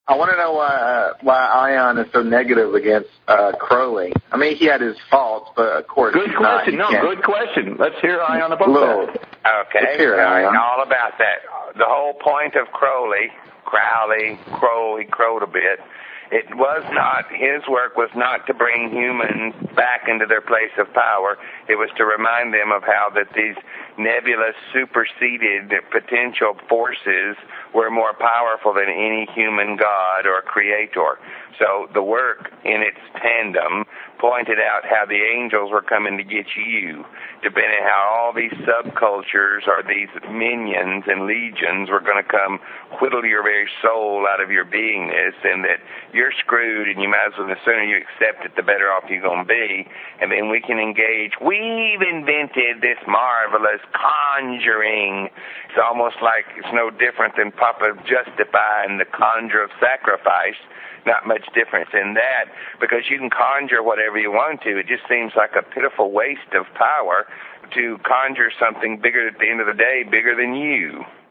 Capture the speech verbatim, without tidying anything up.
I want to know why uh, why Ion is so negative against uh, Crowley. I mean, he had his faults, but of course, good question. Not, no, good question. Let's hear Ion about Little, that. Okay, Let's hear it, Ion. all about that. The whole point of Crowley, Crowley, Crow, he crowed a bit. It was not, his work was not to bring humans back into their place of power. It was to remind them of how that these nebulous, superseded potential forces were more powerful than any human god or creator. So the work in its tandem pointed out how the angels were coming to get you, depending how all these subcultures or these minions and legions were going to come whittle your very soul out of your beingness, and that you're screwed and you might as well, the sooner you accept it, the better off you're going to be. And then we can engage. We've invented this marvelous conjuring. It's almost like it's no different than Papa justifying the conjure of sacrifice. Not much difference in that, because you can conjure whatever you want to. It just seems like a pitiful waste of power to conjure something bigger at the end of the day, bigger than you.